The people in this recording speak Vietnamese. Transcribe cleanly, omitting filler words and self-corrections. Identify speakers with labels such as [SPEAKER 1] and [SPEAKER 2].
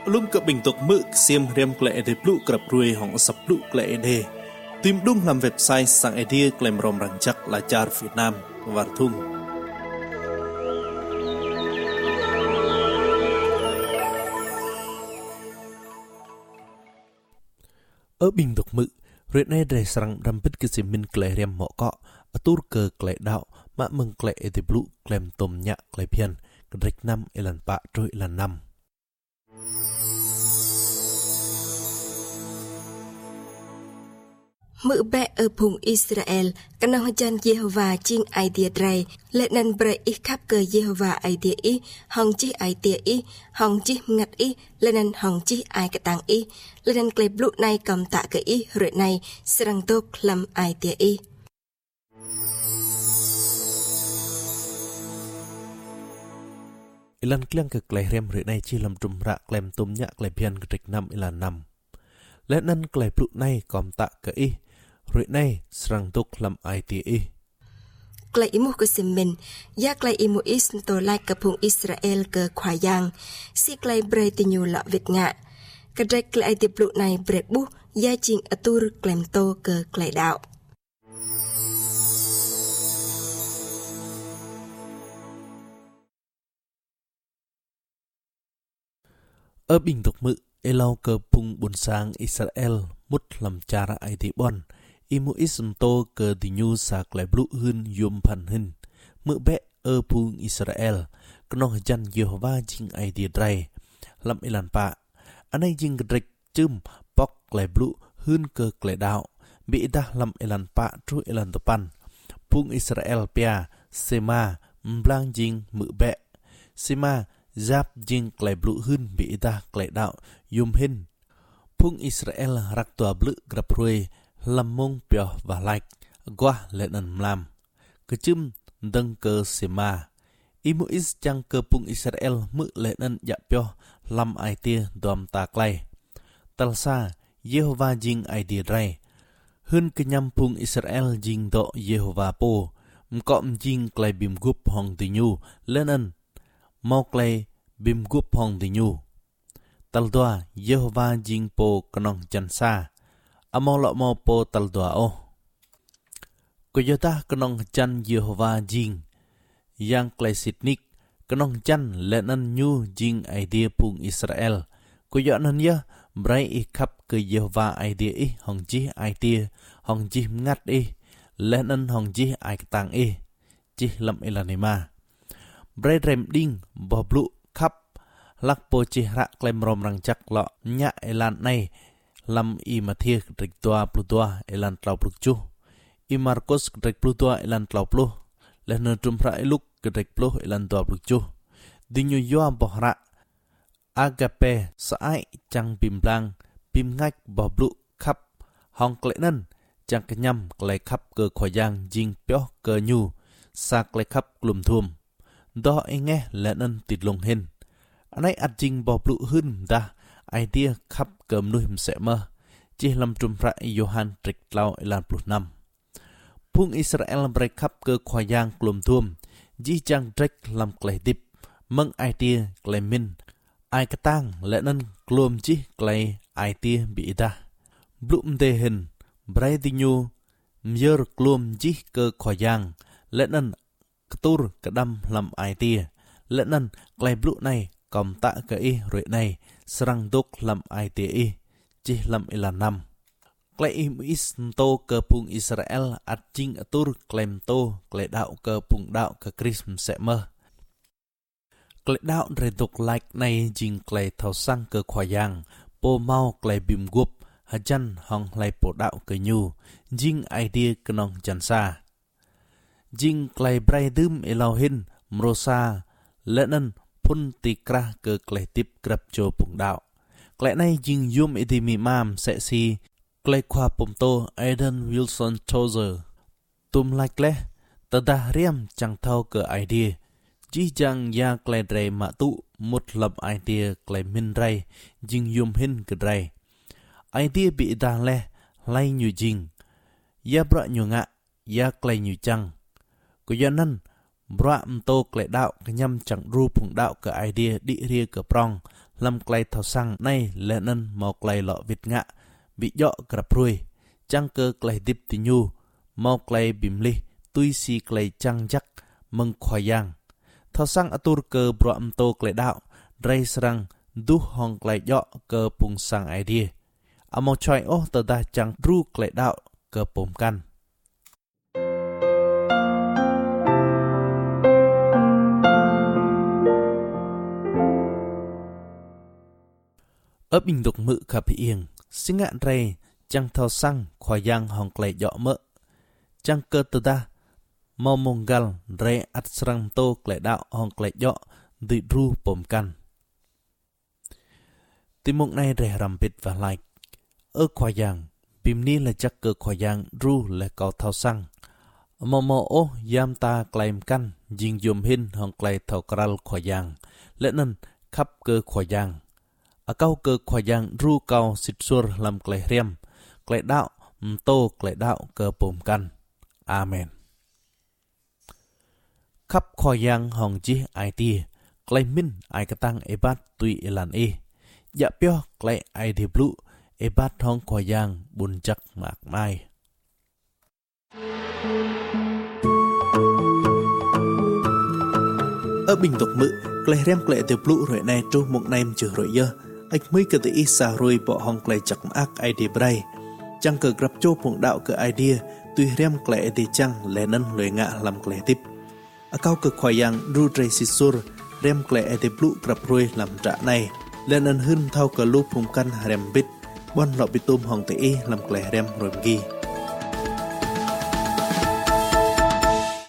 [SPEAKER 1] Lum cập bình tục mực xiêm rem klệ để blu cập ruồi hỏng sập blu klệ đề. Tìm đúng làm website sang idea klem rom răng chắc là char Việt Nam và thung. Ở bình tục mực, rồi nay để sang răm bít cái xiêm min klệ rem mỏ cọ, ở tur cờ klệ đạo, mà mừng klệ để blu klem tôm nhạ klệ pian, cái rịch năm elan bạ rồi elan năm.
[SPEAKER 2] Mự bẹ ở vùng Israel, cái năng chân Jehovah chinh ai địa dray, lệ nan bre ít khắp cơ Jehovah ai địa ý, hong chi ai địa ý, hong chi ngặt ý, lệ nan hong chi ai cái tàng ý, lệ nan klep lụ này cầm tạ cái ý, rồi này serang tốt làm ai địa ý.
[SPEAKER 1] Ilan kliang ke klei rem rồi này chi làm trùm rạ klem tôm nhạ klei pian cái trịch năm ilan năm. Lệ nan klei lụ này cầm tạ cái ý. Rồi này, serang tốt làm ai tì ý.
[SPEAKER 2] Klei imu ke semen, ya klei imu is to lai ke vùng Israel ke khoa yang, si klei bre tinyu lọ Việt ngạ. Cái rạch klei tiệp lụ này bre bu, ya ching atur klem to ke klei đạo.
[SPEAKER 1] Ở bình tục mự, elau ke pung bun sang Israel mút làm cara ai tì bon. Imu ism to ke tinyu sa klei blu hun yum pan hin. Mự bẹ ở pung Israel, knong jan Jehovah jing ai tì dray. Lam ilan pa, anay jing gedrek chum pok klei blu hun ke klei đạo. Bị dah lam ilan pa tru ilan topan. Pung Israel pia, sema, mblang jing mự bẹ. Sema, giáp jing klei blu hun bị dah klei đạo yum hin. Pung Israel rak tua blu grab ruồi. Lâm mông bèo và lạch, qua lệ nần làm. Cơ chum đăng cơ sema. Imu is chăng cơ pung Israel mự lệ nần dạ bèo, lâm ai tia đòm ta klay. Tal sa, Jehovah jing ai tia ray. Hơn cơ nhằm pung Israel jing độ Jehovah po. Mkọm jing klay bìm gup hong tì nhu, lệ nần. Mau klay bìm gup hong tì nhu. Tal doa, Jehovah jing po kanong chan sa. Amo lọ mo po tal doa o. Koyota kanong chan Jehovah jing. Yang klay sitnik kanong chan lenan nyu jing idea pung Israel. Koyonan ya bray i khắp ke Jehovah idea i hong chi idea hong chi ngat i lenan hong chi ai tang i chi lam ilanima. Bray rem ding bo blu khắp lak po chi ra klem rom rang chak lọ nya elan này. Lam i Matthew rịch toa plutoa elan tlau plukchu. I Marcos rịch plutoa elan tlau plu. Lehna trumpra eluk rịch plu elan toa plukchu. Dinyu yoa bohra. Agape saai chang bim blang. Bim ngách bo blu khắp. Hong klệ nân. Chang kenyam klệ khắp cơ khoa giang jing pyo cơ nyu. Sa klệ khắp glum thum. Do e nghe lệ nân tịt lùng hin. Anay at jing bo blu hun da. Idea khắp cơm nuôi sẽ mơ. Chỉ làm trùm rạ Johan trịch lau elan plus năm. Pung Israel break khắp cơ khoa giang klum thuom. Dĩ chang trách làm klei dip. Mâng idea klei min. Ai cái tang lẽ nân klum chí klei idea bị đa. Blum đề hình. Bray đi nhu. Myer klum chí cơ khoa giang. Lẽ nân tur cả đâm làm idea. Lẽ nân klei blu này còn tạ cái y rồi này. Serang dok lam ai tia i, chi lam ilan năm. Klei im is to ke pung Israel at jing atur klem to klei đạo ke pung đạo ke Chrism sẽ mơ. Klei đạo re dok like này jing klei thao sang ke khoa yang, po mau klei bim gup, hajan hong lai po đạo ke nyu, jing idea kenong jansa. Jing klei bray dum elohin, mrosa, lenen pun tikra ke klei tip grab cho pung đạo. Klei này jing yum itimi mam sẽ si klei khoa pum to Aidan Wilson Tozer. Tum like le tada riam chang thao ke idea. Ji chang ya klei dray ma tu mut lab idea klei min ray jing yum hin ke dray. Idea bị da le lai nyu jing. Ya bra nyu ngạ ya klei nyu chang. Ko ya nan bra to klei đạo ke nyam chang ru pung đạo ke idea di ria ke prong lâm clay thao sang nay lệ nân mò clay lọ vịt ngạ bị dọ grab ruồi chăng cơ clay dip tì nhu mò clay bìm li tui si clay chăng chắc mừng khoai giang thao sang atur cơ bro âm tô clay đạo ray sarang du hong clay dọ cơ pung sang idea amo choi ô tờ ta chăng ru clay đạo cơ pom căn ở bình độc mự khắp yên sinh ngạn ray chăng thao sang khoai giang hong clay dọ mỡ chăng cơ tờ ta mò mông gal ray at sarang tô clay đạo hong clay dọ đi ru pom căn Tim mục này rẻ rằm bịt và like. Ở khoai giang, bìm ni là chắc cơ khoai giang ru là cầu thao xăng. Mò mò ô giam ta claim căn, dình dùm hin hong clay thao kral khoai giang. Lẽ nên khắp cơ khoai giang. Ở câu cơ khoai giang ru cao xịt xua làm clay riêng. Clay đạo, tô clay đạo cơ bùm căn. Amen. Khắp khoai giang hong chí ai tia. Clay min ai ka tăng e bát tùy elan e. Dạ pio clay ai đi blue e bát hong khoai giang bùn chắc mạc mai. Ở bình tục mự, clay rem clay đi blue rồi này trô một nem chữ rồi dơ. Ách mới cơ tự ý xa rồi bỏ hong clay chắc mạc ai đi bray. Chẳng cơ grab chô phụng đạo cơ idea tùy rem clay đi chăng lẽ nân lưỡi ngạ làm clay tiếp. Ở cao cực khoai giang ru tray xì sur rem clay ai đi blue grab rồi làm trả này. Lên ân hưng thao cờ lúp phùng căn rem bít bon lọ bị tôm hong tế làm clay rem rồi ghi.